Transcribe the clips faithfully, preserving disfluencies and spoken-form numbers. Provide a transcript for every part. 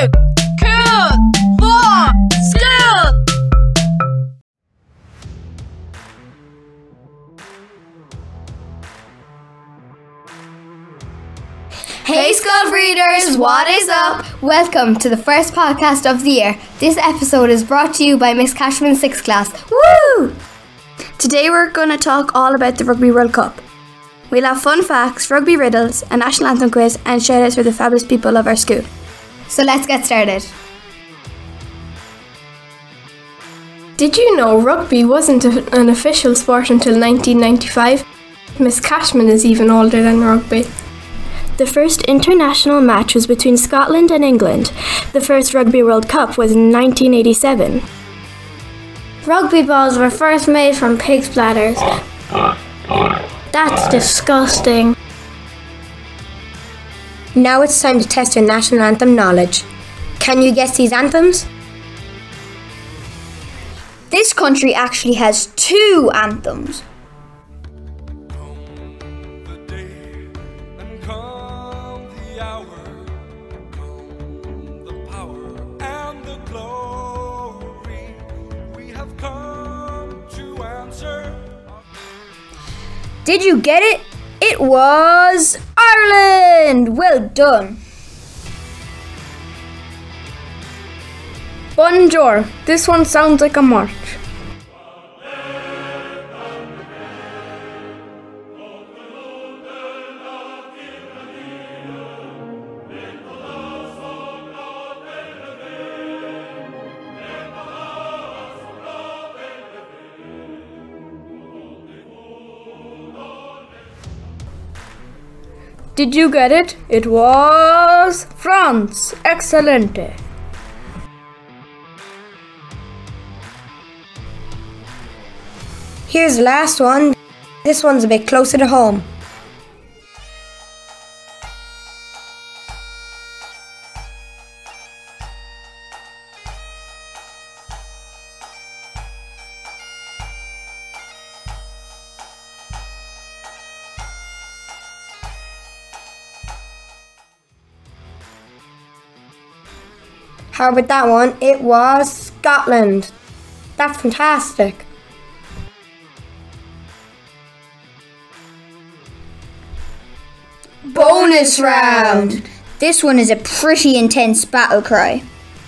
two, cool, four, school. Hey Scud readers, what is up? Welcome to the first podcast of the year. This episode is brought to you by Miss Cashman's sixth class. Woo! Today we're going to talk all about the Rugby World Cup. We'll have fun facts, rugby riddles, a national anthem quiz and shout outs for the fabulous people of our school. So let's get started. Did you know rugby wasn't a, an official sport until nineteen ninety-five? Miss Cashman is even older than rugby. The first international match was between Scotland and England. The first Rugby World Cup was in nineteen eighty-seven. Rugby balls were first made from pig's bladders. That's disgusting. Now it's time to test your national anthem knowledge. Can you guess these anthems? This country actually has two anthems. Did you get it? It was Ireland! Well done. Bonjour. This one sounds like a march. Did you get it? It was France. Excelente. Here's the last one. This one's a bit closer to home. How about that one? It was Scotland. That's fantastic. Bonus round! This one is a pretty intense battle cry.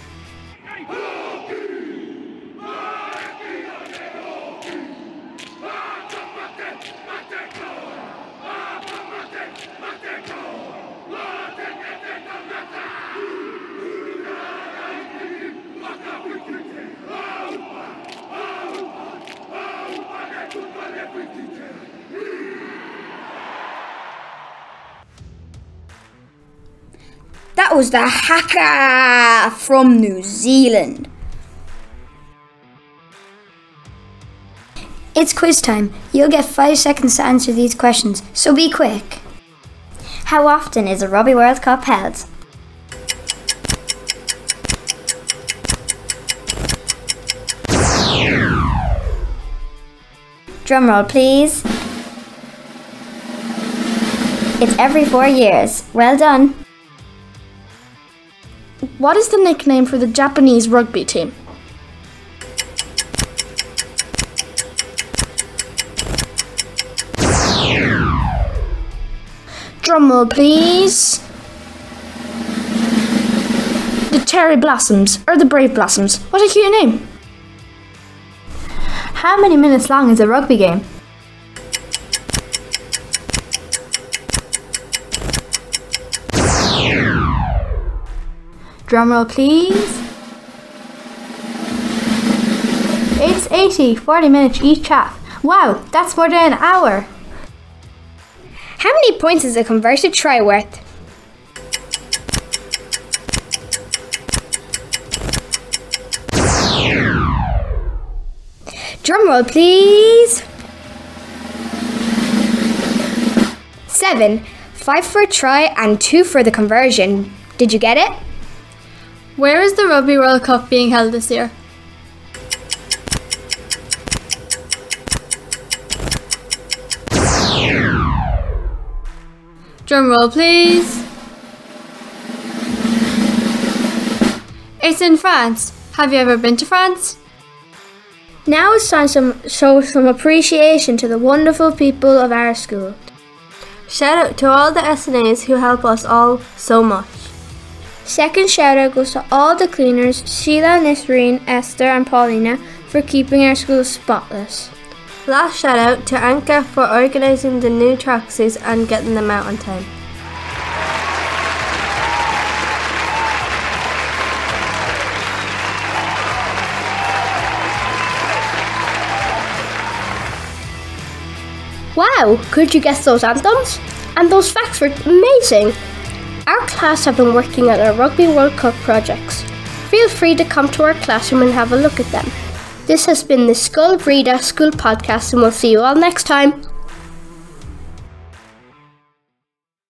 That was the Haka from New Zealand. It's quiz time. You'll get five seconds to answer these questions, so be quick. How often is a Rugby World Cup held? Drumroll, please. It's every four years. Well done. What is the nickname for the Japanese rugby team? Drumroll, please. The Cherry Blossoms, or the Brave Blossoms. What a cute name. How many minutes long is a rugby game? Drumroll, please. It's eighty, forty minutes each half. Wow, that's more than an hour. How many points is a converted try worth? Drumroll, please. Seven. Five for a try and two for the conversion. Did you get it? Where is the Rugby World Cup being held this year? Drum roll, please. It's in France. Have you ever been to France? Now it's time to show some appreciation to the wonderful people of our school. Shout out to all the S N As who help us all so much. Second shout out goes to all the cleaners, Sheila, Nisreen, Esther and Paulina, for keeping our school spotless. Last shout out to Anka for organising the new tracksuits and getting them out on time. Wow, could you guess those anthems? And those facts were amazing. Our class have been working on our Rugby World Cup projects. Feel free to come to our classroom and have a look at them. This has been the Skull Breda School Podcast, and we'll see you all next time.